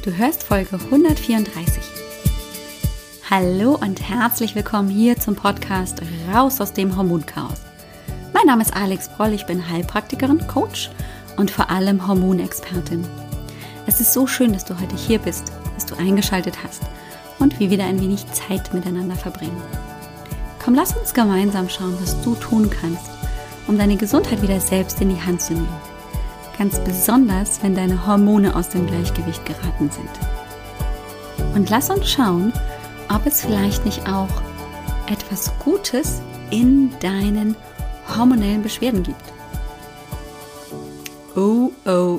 Du hörst Folge 134. Hallo und herzlich willkommen hier zum Podcast Raus aus dem Hormonchaos. Mein Name ist Alex Broll, ich bin Heilpraktikerin, Coach und vor allem Hormonexpertin. Es ist so schön, dass du heute hier bist, dass du eingeschaltet hast und wir wieder ein wenig Zeit miteinander verbringen. Komm, lass uns gemeinsam schauen, was du tun kannst, um deine Gesundheit wieder selbst in die Hand zu nehmen. Ganz besonders, wenn deine Hormone aus dem Gleichgewicht geraten sind. Und lass uns schauen, ob es vielleicht nicht auch etwas Gutes in deinen hormonellen Beschwerden gibt. Oh.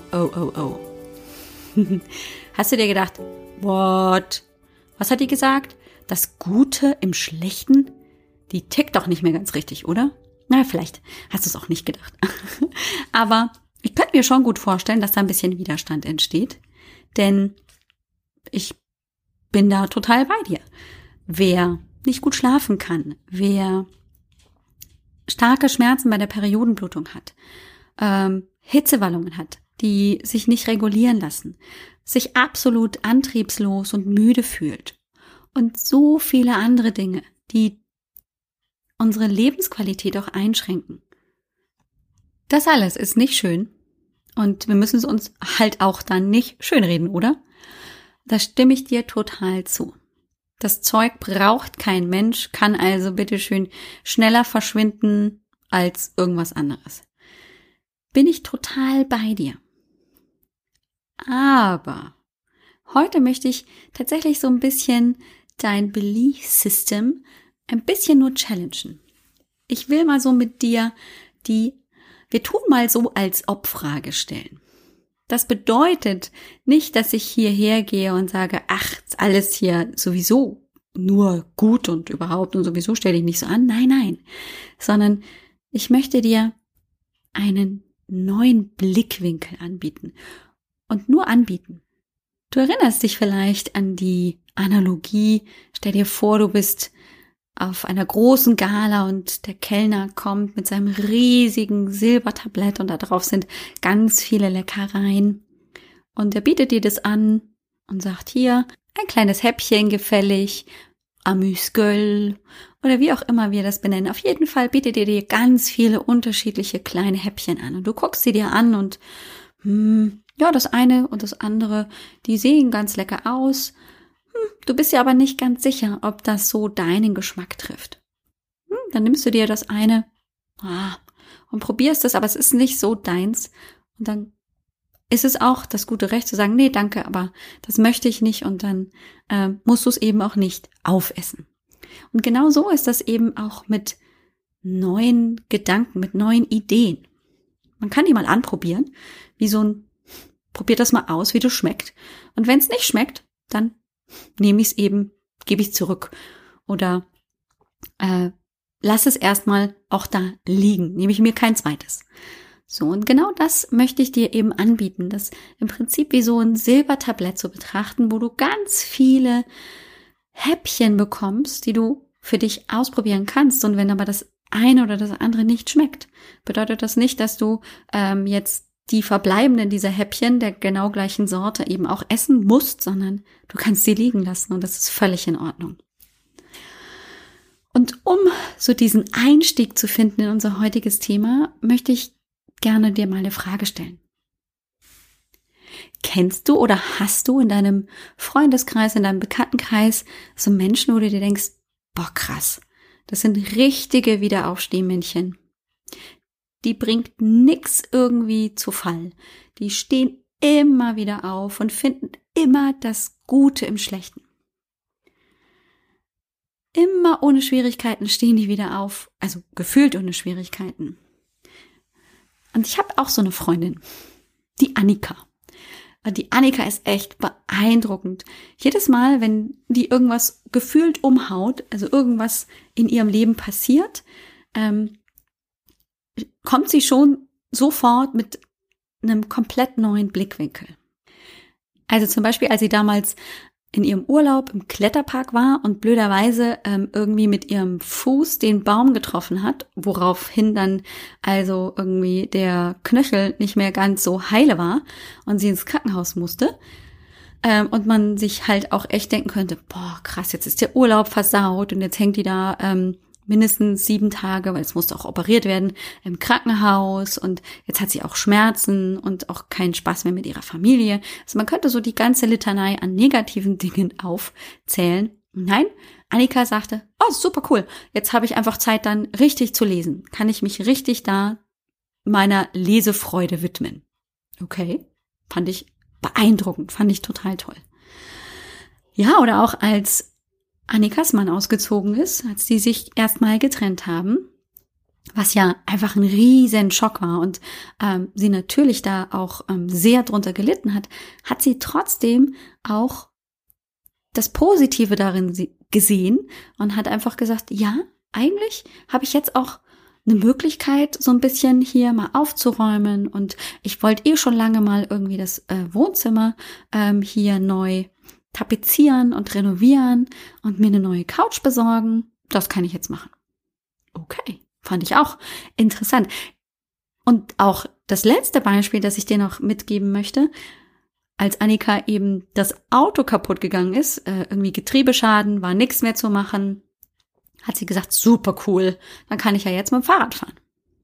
Hast du dir gedacht, what? Was hat die gesagt? Das Gute im Schlechten? Die tickt doch nicht mehr ganz richtig, oder? Na, vielleicht hast du es auch nicht gedacht. Aber ich könnte mir schon gut vorstellen, dass da ein bisschen Widerstand entsteht, denn ich bin da total bei dir. Wer nicht gut schlafen kann, wer starke Schmerzen bei der Periodenblutung hat, Hitzewallungen hat, die sich nicht regulieren lassen, sich absolut antriebslos und müde fühlt und so viele andere Dinge, die unsere Lebensqualität auch einschränken. Das alles ist nicht schön und wir müssen es uns halt auch dann nicht schönreden, oder? Da stimme ich dir total zu. Das Zeug braucht kein Mensch, kann also bitteschön schneller verschwinden als irgendwas anderes. Bin ich total bei dir. Aber heute möchte ich tatsächlich so ein bisschen dein Belief System ein bisschen nur challengen. Ich will mal so mit dir wir tun mal so als Ob-Frage stellen. Das bedeutet nicht, dass ich hierher gehe und sage, ach, ist alles hier sowieso nur gut und überhaupt und sowieso stelle ich nicht so an. Nein, sondern ich möchte dir einen neuen Blickwinkel anbieten und nur anbieten. Du erinnerst dich vielleicht an die Analogie, stell dir vor, du bist auf einer großen Gala und der Kellner kommt mit seinem riesigen Silbertablett und da drauf sind ganz viele Leckereien und er bietet dir das an und sagt, hier, ein kleines Häppchen gefällig, Amüsgöl oder wie auch immer wir das benennen. Auf jeden Fall bietet er dir ganz viele unterschiedliche kleine Häppchen an und du guckst sie dir an und ja, das eine und das andere, die sehen ganz lecker aus. Du bist ja aber nicht ganz sicher, ob das so deinen Geschmack trifft. Dann nimmst du dir das eine und probierst es, aber es ist nicht so deins. Und dann ist es auch das gute Recht zu sagen, nee, danke, aber das möchte ich nicht und dann musst du es eben auch nicht aufessen. Und genau so ist das eben auch mit neuen Gedanken, mit neuen Ideen. Man kann die mal anprobieren, probier das mal aus, wie das schmeckt. Und wenn es nicht schmeckt, dann nehme ich es eben, gebe ich zurück oder lass es erstmal auch da liegen, nehme ich mir kein zweites. So, und genau das möchte ich dir eben anbieten, das im Prinzip wie so ein Silbertablett zu betrachten, wo du ganz viele Häppchen bekommst, die du für dich ausprobieren kannst. Und wenn aber das eine oder das andere nicht schmeckt, bedeutet das nicht, dass du jetzt die verbleibenden dieser Häppchen der genau gleichen Sorte eben auch essen musst, sondern du kannst sie liegen lassen und das ist völlig in Ordnung. Und um so diesen Einstieg zu finden in unser heutiges Thema, möchte ich gerne dir mal eine Frage stellen. Kennst du oder hast du in deinem Freundeskreis, in deinem Bekanntenkreis so Menschen, wo du dir denkst, boah krass, das sind richtige Wiederaufstehmännchen. Die bringt nix irgendwie zu Fall. Die stehen immer wieder auf und finden immer das Gute im Schlechten. Immer ohne Schwierigkeiten stehen die wieder auf, also gefühlt ohne Schwierigkeiten. Und ich habe auch so eine Freundin, die Annika. Die Annika ist echt beeindruckend. Jedes Mal, wenn die irgendwas gefühlt umhaut, also irgendwas in ihrem Leben passiert, kommt sie schon sofort mit einem komplett neuen Blickwinkel. Also zum Beispiel, als sie damals in ihrem Urlaub im Kletterpark war und blöderweise irgendwie mit ihrem Fuß den Baum getroffen hat, woraufhin dann also irgendwie der Knöchel nicht mehr ganz so heile war und sie ins Krankenhaus musste, Und man sich halt auch echt denken könnte, boah, krass, jetzt ist der Urlaub versaut und jetzt hängt die da mindestens 7 Tage, weil es musste auch operiert werden, im Krankenhaus und jetzt hat sie auch Schmerzen und auch keinen Spaß mehr mit ihrer Familie. Also man könnte so die ganze Litanei an negativen Dingen aufzählen. Nein, Annika sagte, oh, super cool, jetzt habe ich einfach Zeit dann richtig zu lesen. Kann ich mich richtig da meiner Lesefreude widmen. Okay, fand ich beeindruckend, fand ich total toll. Ja, oder auch als Annikas Mann ausgezogen ist, als die sich erstmal getrennt haben, was ja einfach ein riesen Schock war und sie natürlich da auch sehr drunter gelitten hat, hat sie trotzdem auch das Positive darin gesehen und hat einfach gesagt, ja, eigentlich habe ich jetzt auch eine Möglichkeit, so ein bisschen hier mal aufzuräumen und ich wollte schon lange mal irgendwie das Wohnzimmer hier neu tapezieren und renovieren und mir eine neue Couch besorgen. Das kann ich jetzt machen. Okay, fand ich auch interessant. Und auch das letzte Beispiel, das ich dir noch mitgeben möchte, als Annika eben das Auto kaputt gegangen ist, irgendwie Getriebeschaden, war nichts mehr zu machen, hat sie gesagt, super cool, dann kann ich ja jetzt mit dem Fahrrad fahren.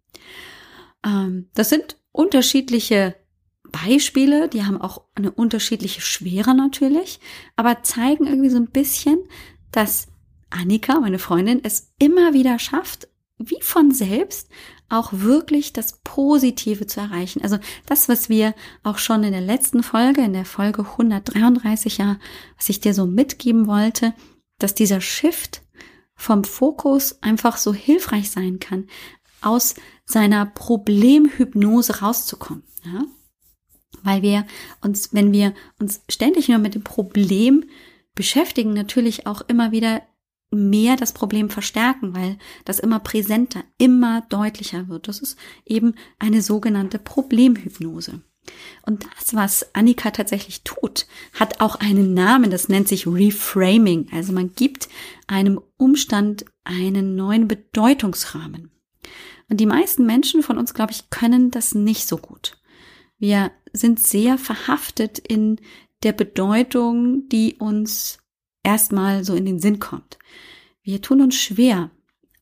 Das sind unterschiedliche Beispiele, die haben auch eine unterschiedliche Schwere natürlich, aber zeigen irgendwie so ein bisschen, dass Annika, meine Freundin, es immer wieder schafft, wie von selbst auch wirklich das Positive zu erreichen. Also das, was wir auch schon in der letzten Folge, in der Folge 133, was ich dir so mitgeben wollte, dass dieser Shift vom Fokus einfach so hilfreich sein kann, aus seiner Problemhypnose rauszukommen. Ja? Weil wenn wir uns ständig nur mit dem Problem beschäftigen, natürlich auch immer wieder mehr das Problem verstärken, weil das immer präsenter, immer deutlicher wird. Das ist eben eine sogenannte Problemhypnose. Und das, was Annika tatsächlich tut, hat auch einen Namen, das nennt sich Reframing. Also man gibt einem Umstand einen neuen Bedeutungsrahmen. Und die meisten Menschen von uns, glaube ich, können das nicht so gut. Wir sind sehr verhaftet in der Bedeutung, die uns erstmal so in den Sinn kommt. Wir tun uns schwer,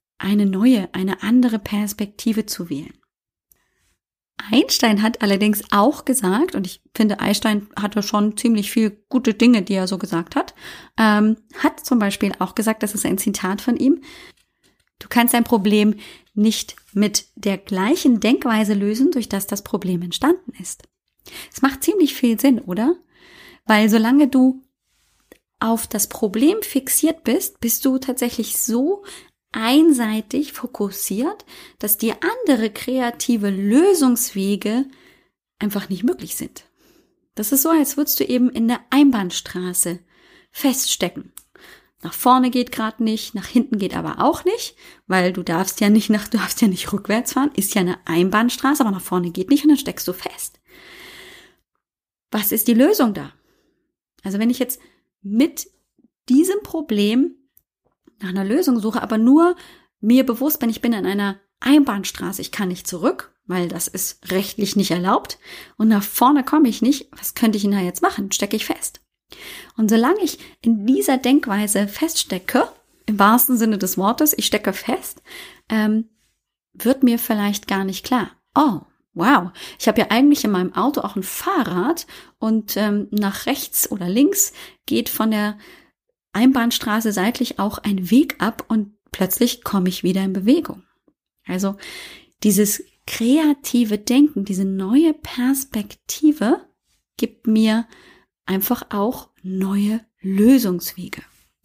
eine andere Perspektive zu wählen. Einstein hat allerdings auch gesagt, und ich finde, Einstein hatte schon ziemlich viele gute Dinge, die er so gesagt hat, hat zum Beispiel auch gesagt, das ist ein Zitat von ihm, du kannst ein Problem nicht mit der gleichen Denkweise lösen, durch das Problem entstanden ist. Es macht ziemlich viel Sinn, oder? Weil solange du auf das Problem fixiert bist, bist du tatsächlich so einseitig fokussiert, dass dir andere kreative Lösungswege einfach nicht möglich sind. Das ist so, als würdest du eben in der Einbahnstraße feststecken. Nach vorne geht gerade nicht, nach hinten geht aber auch nicht, weil du darfst ja nicht rückwärts fahren, ist ja eine Einbahnstraße, aber nach vorne geht nicht und dann steckst du fest. Was ist die Lösung da? Also wenn ich jetzt mit diesem Problem nach einer Lösung suche, aber nur mir bewusst bin, ich bin in einer Einbahnstraße, ich kann nicht zurück, weil das ist rechtlich nicht erlaubt und nach vorne komme ich nicht, was könnte ich denn da jetzt machen? Stecke ich fest. Und solange ich in dieser Denkweise feststecke, im wahrsten Sinne des Wortes, ich stecke fest, wird mir vielleicht gar nicht klar, oh, wow, ich habe ja eigentlich in meinem Auto auch ein Fahrrad und nach rechts oder links geht von der Einbahnstraße seitlich auch ein Weg ab und plötzlich komme ich wieder in Bewegung. Also dieses kreative Denken, diese neue Perspektive gibt mir einfach auch neue Lösungswege.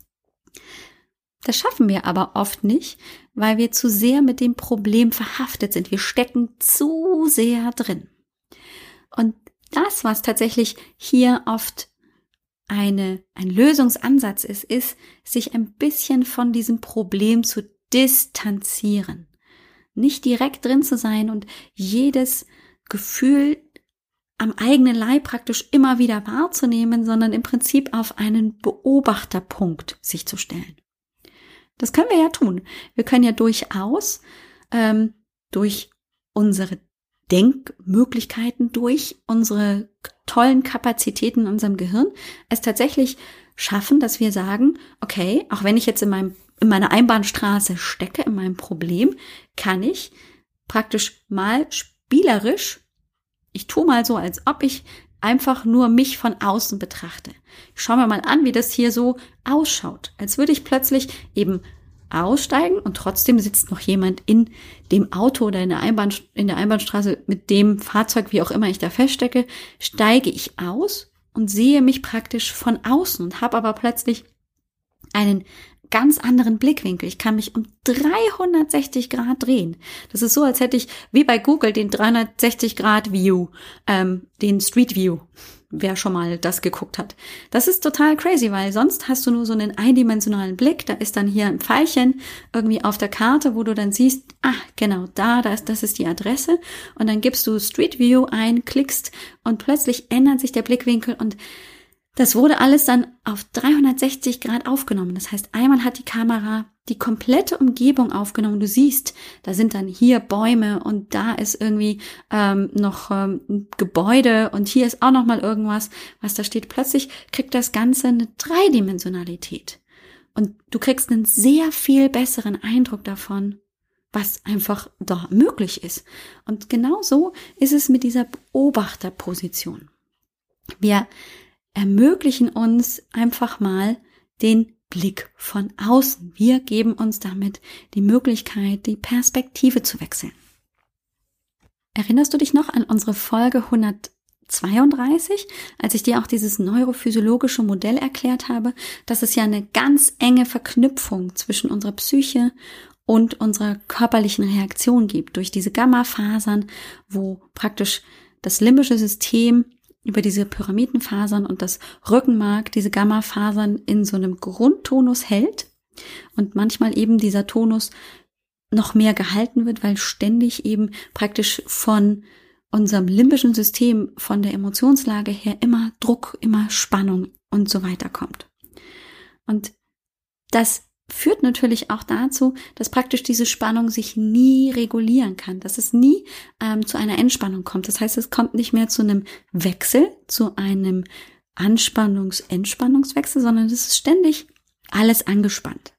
Das schaffen wir aber oft nicht, weil wir zu sehr mit dem Problem verhaftet sind. Wir stecken zu sehr drin. Und das, was tatsächlich hier oft ein Lösungsansatz ist, sich ein bisschen von diesem Problem zu distanzieren. Nicht direkt drin zu sein und jedes Gefühl am eigenen Leib praktisch immer wieder wahrzunehmen, sondern im Prinzip auf einen Beobachterpunkt sich zu stellen. Das können wir ja tun. Wir können ja durchaus durch unsere Denkmöglichkeiten durch unsere tollen Kapazitäten in unserem Gehirn es tatsächlich schaffen, dass wir sagen, okay, auch wenn ich jetzt in meiner Einbahnstraße stecke, in meinem Problem, kann ich praktisch mal spielerisch, ich tue mal so, als ob ich einfach nur mich von außen betrachte. Ich schaue mir mal an, wie das hier so ausschaut. Als würde ich plötzlich eben aussteigen und trotzdem sitzt noch jemand in dem Auto oder in der Einbahnstraße mit dem Fahrzeug, wie auch immer ich da feststecke, steige ich aus und sehe mich praktisch von außen und habe aber plötzlich einen ganz anderen Blickwinkel. Ich kann mich um 360 Grad drehen. Das ist so, als hätte ich wie bei Google den 360 Grad View, den Street View, wer schon mal das geguckt hat. Das ist total crazy, weil sonst hast du nur so einen eindimensionalen Blick. Da ist dann hier ein Pfeilchen irgendwie auf der Karte, wo du dann siehst, genau, das ist die Adresse. Und dann gibst du Street View ein, klickst und plötzlich ändert sich der Blickwinkel und das wurde alles dann auf 360 Grad aufgenommen. Das heißt, einmal hat die Kamera die komplette Umgebung aufgenommen. Du siehst, da sind dann hier Bäume und da ist irgendwie noch ein Gebäude und hier ist auch noch mal irgendwas, was da steht. Plötzlich kriegt das Ganze eine Dreidimensionalität. Und du kriegst einen sehr viel besseren Eindruck davon, was einfach da möglich ist. Und genau so ist es mit dieser Beobachterposition. Wir ermöglichen uns einfach mal den Blick von außen. Wir geben uns damit die Möglichkeit, die Perspektive zu wechseln. Erinnerst du dich noch an unsere Folge 132, als ich dir auch dieses neurophysiologische Modell erklärt habe, dass es ja eine ganz enge Verknüpfung zwischen unserer Psyche und unserer körperlichen Reaktion gibt, durch diese Gamma-Fasern, wo praktisch das limbische System über diese Pyramidenfasern und das Rückenmark diese Gamma-Fasern in so einem Grundtonus hält und manchmal eben dieser Tonus noch mehr gehalten wird, weil ständig eben praktisch von unserem limbischen System, von der Emotionslage her immer Druck, immer Spannung und so weiter kommt. Und das führt natürlich auch dazu, dass praktisch diese Spannung sich nie regulieren kann, dass es nie zu einer Entspannung kommt. Das heißt, es kommt nicht mehr zu einem Wechsel, zu einem Entspannungswechsel, sondern es ist ständig alles angespannt.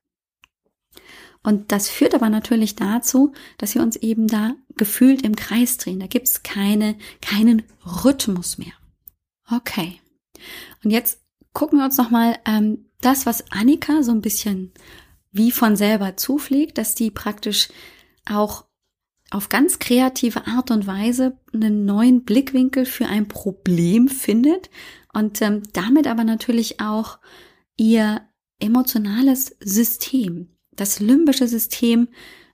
Und das führt aber natürlich dazu, dass wir uns eben da gefühlt im Kreis drehen. Da gibt es keinen Rhythmus mehr. Okay. Und jetzt gucken wir uns nochmal das, was Annika so ein bisschen wie von selber zufliegt, dass die praktisch auch auf ganz kreative Art und Weise einen neuen Blickwinkel für ein Problem findet und damit aber natürlich auch ihr emotionales System, das limbische System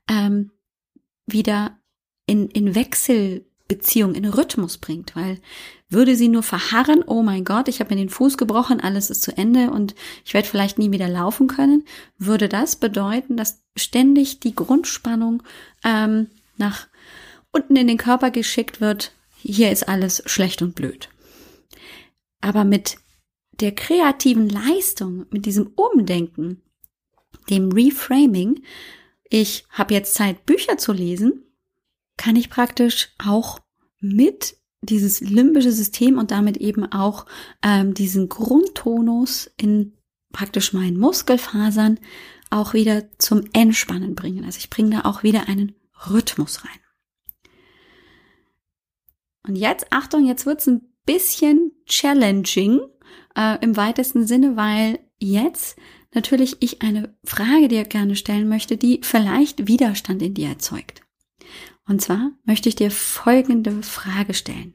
wieder in Wechselbeziehung, in Rhythmus bringt, weil würde sie nur verharren, oh mein Gott, ich habe mir den Fuß gebrochen, alles ist zu Ende und ich werde vielleicht nie wieder laufen können, würde das bedeuten, dass ständig die Grundspannung nach unten in den Körper geschickt wird, hier ist alles schlecht und blöd. Aber mit der kreativen Leistung, mit diesem Umdenken, dem Reframing, ich habe jetzt Zeit, Bücher zu lesen, kann ich praktisch auch mit dieses limbische System und damit eben auch diesen Grundtonus in praktisch meinen Muskelfasern auch wieder zum Entspannen bringen. Also ich bringe da auch wieder einen Rhythmus rein. Und jetzt, Achtung, jetzt wird's ein bisschen challenging im weitesten Sinne, weil jetzt natürlich ich eine Frage dir gerne stellen möchte, die vielleicht Widerstand in dir erzeugt. Und zwar möchte ich dir folgende Frage stellen.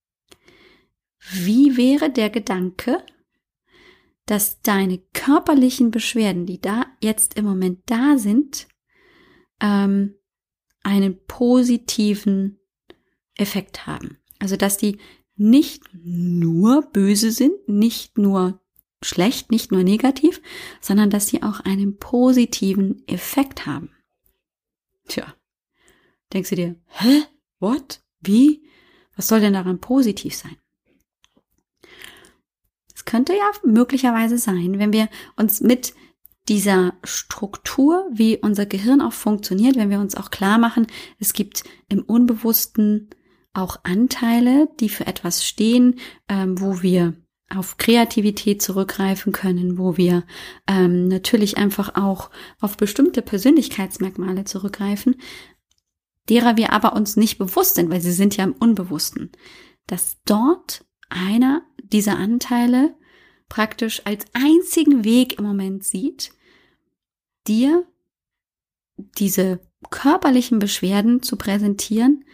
Wie wäre der Gedanke, dass deine körperlichen Beschwerden, die da jetzt im Moment da sind, einen positiven Effekt haben? Also, dass die nicht nur böse sind, nicht nur schlecht, nicht nur negativ, sondern dass sie auch einen positiven Effekt haben. Tja. Denkst du dir, hä? What? Wie? Was soll denn daran positiv sein? Es könnte ja möglicherweise sein, wenn wir uns mit dieser Struktur, wie unser Gehirn auch funktioniert, wenn wir uns auch klar machen, es gibt im Unbewussten auch Anteile, die für etwas stehen, wo wir auf Kreativität zurückgreifen können, wo wir natürlich einfach auch auf bestimmte Persönlichkeitsmerkmale zurückgreifen, derer wir aber uns nicht bewusst sind, weil sie sind ja im Unbewussten, dass dort einer dieser Anteile praktisch als einzigen Weg im Moment sieht, dir diese körperlichen Beschwerden zu präsentieren,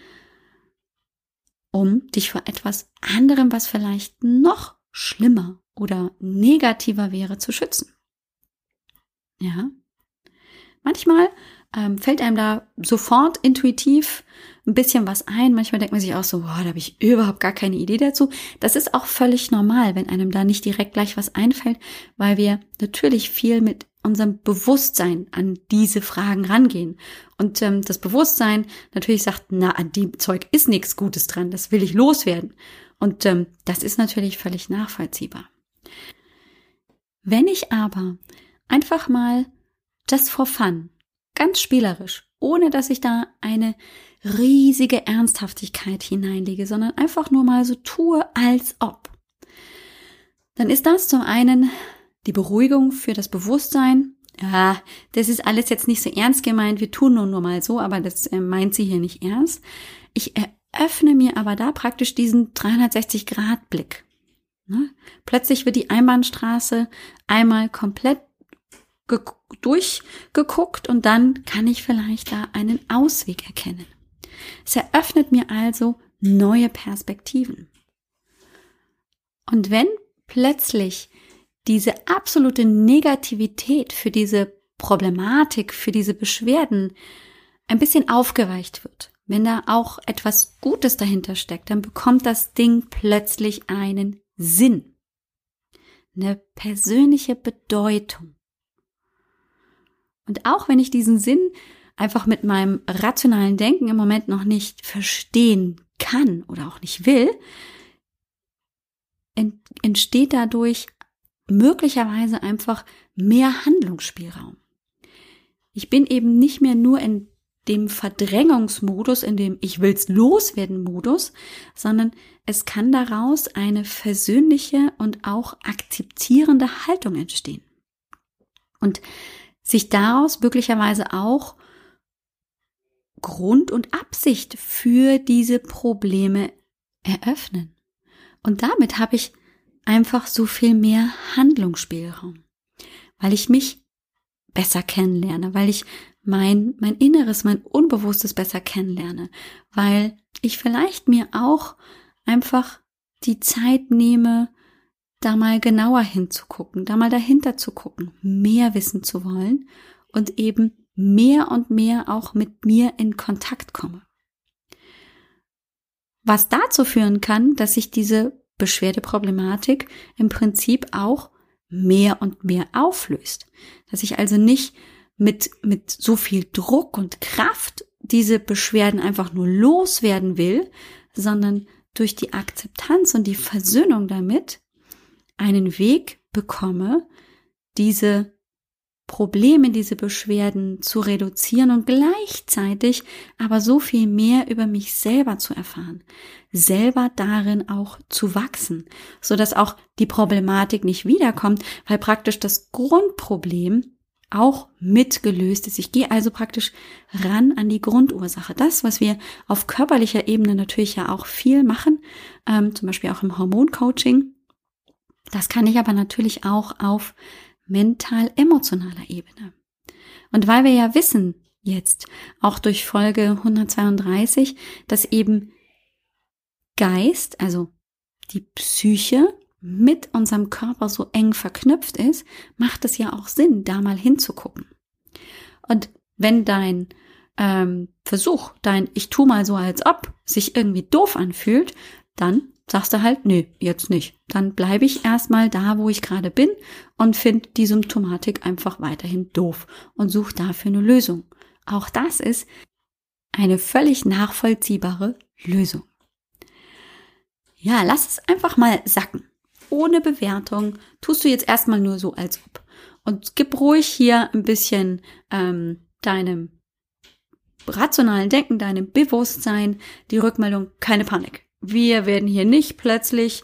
um dich vor etwas anderem, was vielleicht noch schlimmer oder negativer wäre, zu schützen. Ja. Manchmal fällt einem da sofort intuitiv ein bisschen was ein. Manchmal denkt man sich auch so, da habe ich überhaupt gar keine Idee dazu. Das ist auch völlig normal, wenn einem da nicht direkt gleich was einfällt, weil wir natürlich viel mit unserem Bewusstsein an diese Fragen rangehen. Und das Bewusstsein natürlich sagt, an dem Zeug ist nichts Gutes dran, das will ich loswerden. Und das ist natürlich völlig nachvollziehbar. Wenn ich aber einfach mal just for fun, ganz spielerisch, ohne dass ich da eine riesige Ernsthaftigkeit hineinlege, sondern einfach nur mal so tue, als ob, dann ist das zum einen die Beruhigung für das Bewusstsein. Ja, das ist alles jetzt nicht so ernst gemeint, wir tun nur mal so, aber das meint sie hier nicht ernst. Ich eröffne mir aber da praktisch diesen 360-Grad-Blick. Ne? Plötzlich wird die Einbahnstraße einmal komplett durchgeguckt und dann kann ich vielleicht da einen Ausweg erkennen. Es eröffnet mir also neue Perspektiven. Und wenn plötzlich diese absolute Negativität für diese Problematik, für diese Beschwerden ein bisschen aufgeweicht wird, wenn da auch etwas Gutes dahinter steckt, dann bekommt das Ding plötzlich einen Sinn, eine persönliche Bedeutung. Und auch wenn ich diesen Sinn einfach mit meinem rationalen Denken im Moment noch nicht verstehen kann oder auch nicht will, entsteht dadurch möglicherweise einfach mehr Handlungsspielraum. Ich bin eben nicht mehr nur in dem Verdrängungsmodus, in dem ich will's loswerden Modus, sondern es kann daraus eine versöhnliche und auch akzeptierende Haltung entstehen. Und sich daraus möglicherweise auch Grund und Absicht für diese Probleme eröffnen. Und damit habe ich einfach so viel mehr Handlungsspielraum, weil ich mich besser kennenlerne, weil ich mein Inneres, mein Unbewusstes besser kennenlerne, weil ich vielleicht mir auch einfach die Zeit nehme, da mal genauer hinzugucken, da mal dahinter zu gucken, mehr wissen zu wollen und eben mehr und mehr auch mit mir in Kontakt komme. Was dazu führen kann, dass sich diese Beschwerdeproblematik im Prinzip auch mehr und mehr auflöst. Dass ich also nicht mit so viel Druck und Kraft diese Beschwerden einfach nur loswerden will, sondern durch die Akzeptanz und die Versöhnung damit einen Weg bekomme, diese Probleme, diese Beschwerden zu reduzieren und gleichzeitig aber so viel mehr über mich selber zu erfahren, selber darin auch zu wachsen, so dass auch die Problematik nicht wiederkommt, weil praktisch das Grundproblem auch mitgelöst ist. Ich gehe also praktisch ran an die Grundursache. Das, was wir auf körperlicher Ebene natürlich ja auch viel machen, zum Beispiel auch im Hormoncoaching, das kann ich aber natürlich auch auf mental-emotionaler Ebene. Und weil wir ja wissen jetzt, auch durch Folge 132, dass eben Geist, also die Psyche, mit unserem Körper so eng verknüpft ist, macht es ja auch Sinn, da mal hinzugucken. Und wenn dein Versuch, ich tu mal so als ob, sich irgendwie doof anfühlt, dann sagst du halt, nee, jetzt nicht. Dann bleibe ich erstmal da, wo ich gerade bin und finde die Symptomatik einfach weiterhin doof und suche dafür eine Lösung. Auch das ist eine völlig nachvollziehbare Lösung. Ja, lass es einfach mal sacken. Ohne Bewertung tust du jetzt erstmal nur so als ob. Und gib ruhig hier ein bisschen deinem rationalen Denken, deinem Bewusstsein die Rückmeldung, keine Panik. Wir werden hier nicht plötzlich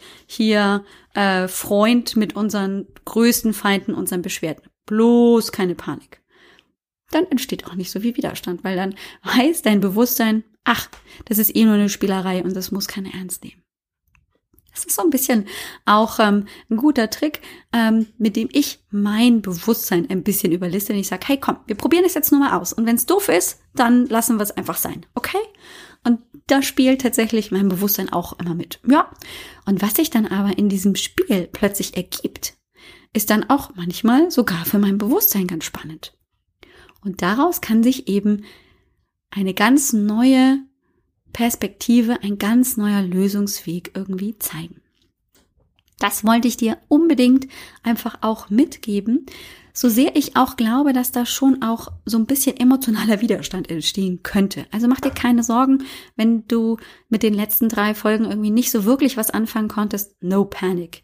Freund mit unseren größten Feinden, unseren Beschwerden. Bloß keine Panik. Dann entsteht auch nicht so viel Widerstand, weil dann weiß dein Bewusstsein, ach, das ist nur eine Spielerei und das muss keiner ernst nehmen. Das ist so ein bisschen auch ein guter Trick, mit dem ich mein Bewusstsein ein bisschen überliste. Und ich sage, hey komm, wir probieren es jetzt nur mal aus. Und wenn es doof ist, dann lassen wir es einfach sein, okay? Und da spielt tatsächlich mein Bewusstsein auch immer mit. Ja, und was sich dann aber in diesem Spiel plötzlich ergibt, ist dann auch manchmal sogar für mein Bewusstsein ganz spannend. Und daraus kann sich eben eine ganz neue Perspektive, ein ganz neuer Lösungsweg irgendwie zeigen. Das wollte ich dir unbedingt einfach auch mitgeben, so sehr ich auch glaube, dass da schon auch so ein bisschen emotionaler Widerstand entstehen könnte. Also mach dir keine Sorgen, wenn du mit den letzten 3 Folgen irgendwie nicht so wirklich was anfangen konntest. No panic.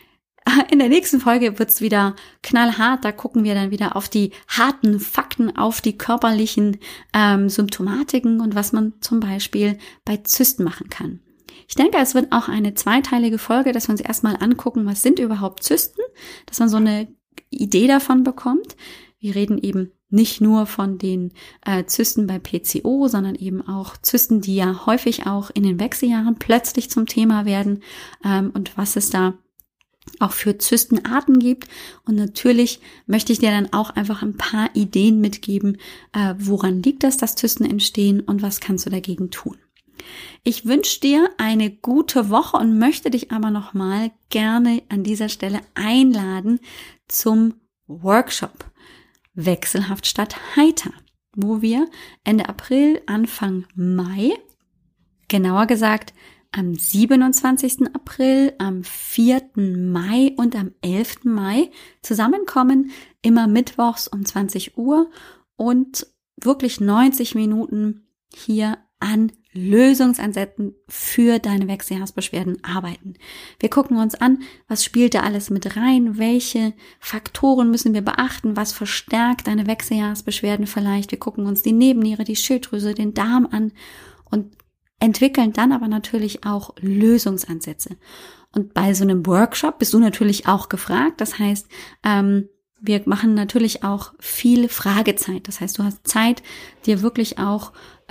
In der nächsten Folge wird's wieder knallhart. Da gucken wir dann wieder auf die harten Fakten, auf die körperlichen Symptomatiken und was man zum Beispiel bei Zysten machen kann. Ich denke, es wird auch eine zweiteilige Folge, dass wir uns erstmal angucken, was sind überhaupt Zysten, dass man so eine Idee davon bekommt. Wir reden eben nicht nur von den Zysten bei PCO, sondern eben auch Zysten, die ja häufig auch in den Wechseljahren plötzlich zum Thema werden und was es da auch für Zystenarten gibt. Und natürlich möchte ich dir dann auch einfach ein paar Ideen mitgeben, woran liegt das, dass Zysten entstehen und was kannst du dagegen tun. Ich wünsche dir eine gute Woche und möchte dich aber nochmal gerne an dieser Stelle einladen zum Workshop Wechselhaft statt heiter, wo wir Ende April, Anfang Mai, genauer gesagt am 27. April, am 4. Mai und am 11. Mai zusammenkommen, immer mittwochs um 20 Uhr und wirklich 90 Minuten hier an Lösungsansätzen für deine Wechseljahrsbeschwerden arbeiten. Wir gucken uns an, was spielt da alles mit rein, welche Faktoren müssen wir beachten, was verstärkt deine Wechseljahrsbeschwerden vielleicht. Wir gucken uns die Nebenniere, die Schilddrüse, den Darm an und entwickeln dann aber natürlich auch Lösungsansätze. Und bei so einem Workshop bist du natürlich auch gefragt. Das heißt, wir machen natürlich auch viel Fragezeit. Das heißt, du hast Zeit, dir wirklich auch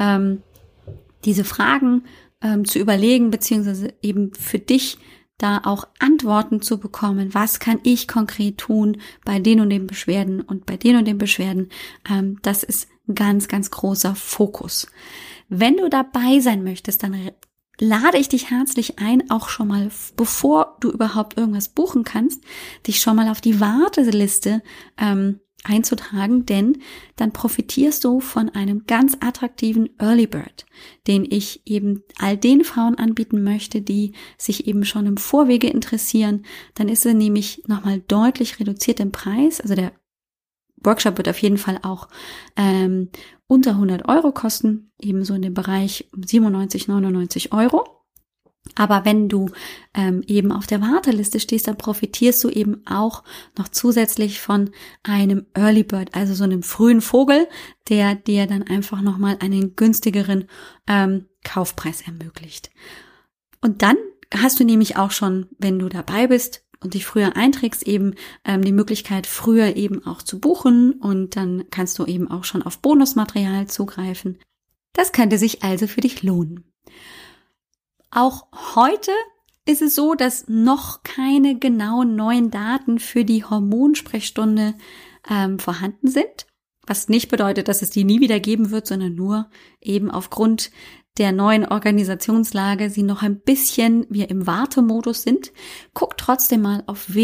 diese Fragen zu überlegen, beziehungsweise eben für dich da auch Antworten zu bekommen. Was kann ich konkret tun bei den und den Beschwerden und bei den und den Beschwerden? Das ist ein ganz, ganz großer Fokus. Wenn du dabei sein möchtest, dann lade ich dich herzlich ein, auch schon mal, bevor du überhaupt irgendwas buchen kannst, dich schon mal auf die Warteliste einzutragen, denn dann profitierst du von einem ganz attraktiven Early Bird, den ich eben all den Frauen anbieten möchte, die sich eben schon im Vorwege interessieren. Dann ist er nämlich nochmal deutlich reduziert im Preis, also der Workshop wird auf jeden Fall auch unter 100 Euro kosten, ebenso in dem Bereich 97, 99 Euro. Aber wenn du eben auf der Warteliste stehst, dann profitierst du eben auch noch zusätzlich von einem Early Bird, also so einem frühen Vogel, der dir dann einfach nochmal einen günstigeren Kaufpreis ermöglicht. Und dann hast du nämlich auch schon, wenn du dabei bist, und dich früher einträgst, eben die Möglichkeit, früher eben auch zu buchen und dann kannst du eben auch schon auf Bonusmaterial zugreifen. Das könnte sich also für dich lohnen. Auch heute ist es so, dass noch keine genauen neuen Daten für die Hormonsprechstunde vorhanden sind, was nicht bedeutet, dass es die nie wieder geben wird, sondern nur eben aufgrund der neuen Organisationslage sie noch ein bisschen wir im Wartemodus sind. Guck trotzdem mal auf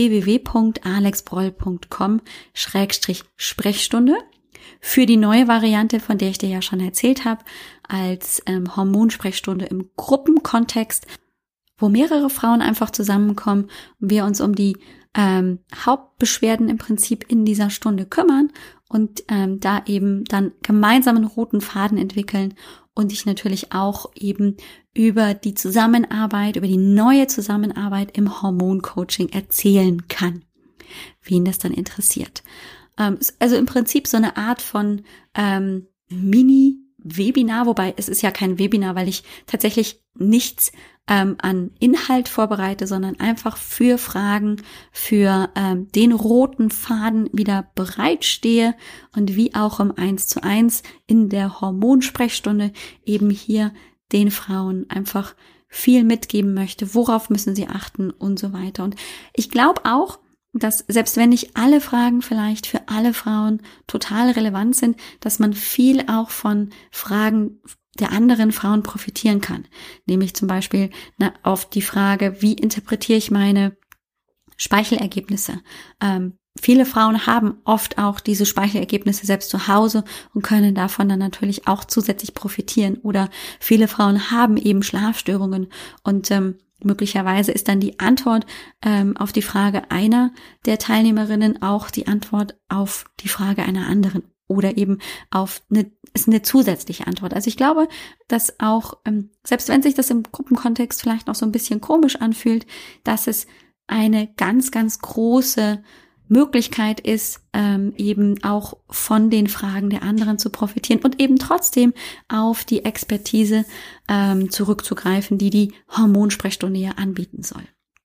www.alexbroll.com/Sprechstunde für die neue Variante, von der ich dir ja schon erzählt habe, als Hormonsprechstunde im Gruppenkontext, wo mehrere Frauen einfach zusammenkommen und wir uns um die Hauptbeschwerden im Prinzip in dieser Stunde kümmern und da eben dann gemeinsam einen roten Faden entwickeln und ich natürlich auch eben über die Zusammenarbeit, über die neue Zusammenarbeit im Hormoncoaching erzählen kann, wen das dann interessiert. Also im Prinzip so eine Art von Webinar, wobei es ist ja kein Webinar, weil ich tatsächlich nichts an Inhalt vorbereite, sondern einfach für Fragen, für den roten Faden wieder bereitstehe und wie auch im 1:1 in der Hormonsprechstunde eben hier den Frauen einfach viel mitgeben möchte, worauf müssen sie achten und so weiter. Und ich glaube auch, dass selbst wenn nicht alle Fragen vielleicht für alle Frauen total relevant sind, dass man viel auch von Fragen der anderen Frauen profitieren kann. Nämlich zum Beispiel auf die Frage, wie interpretiere ich meine Speichelergebnisse? Viele Frauen haben oft auch diese Speichelergebnisse selbst zu Hause und können davon dann natürlich auch zusätzlich profitieren. Oder viele Frauen haben eben Schlafstörungen und möglicherweise ist dann die Antwort auf die Frage einer der Teilnehmerinnen auch die Antwort auf die Frage einer anderen oder eben ist eine zusätzliche Antwort. Also ich glaube, dass auch, selbst wenn sich das im Gruppenkontext vielleicht noch so ein bisschen komisch anfühlt, dass es eine ganz, ganz große Möglichkeit ist, eben auch von den Fragen der anderen zu profitieren und eben trotzdem auf die Expertise zurückzugreifen, die die Hormonsprechstunde ja anbieten soll.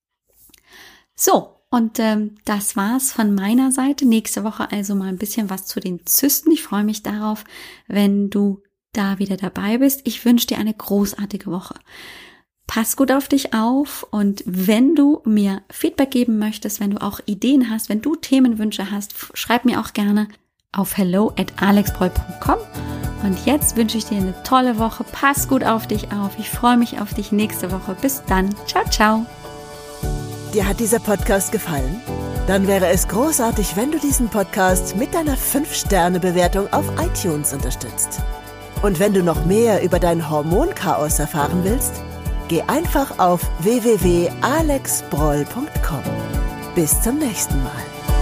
So, und das war's von meiner Seite. Nächste Woche also mal ein bisschen was zu den Zysten. Ich freue mich darauf, wenn du da wieder dabei bist. Ich wünsche dir eine großartige Woche. Pass gut auf dich auf und wenn du mir Feedback geben möchtest, wenn du auch Ideen hast, wenn du Themenwünsche hast, schreib mir auch gerne auf hello@alexbroll.com. Und jetzt wünsche ich dir eine tolle Woche. Pass gut auf dich auf. Ich freue mich auf dich nächste Woche. Bis dann. Ciao, ciao. Dir hat dieser Podcast gefallen? Dann wäre es großartig, wenn du diesen Podcast mit deiner 5-Sterne-Bewertung auf iTunes unterstützt. Und wenn du noch mehr über dein Hormonchaos erfahren willst, geh einfach auf www.alexbroll.com. Bis zum nächsten Mal.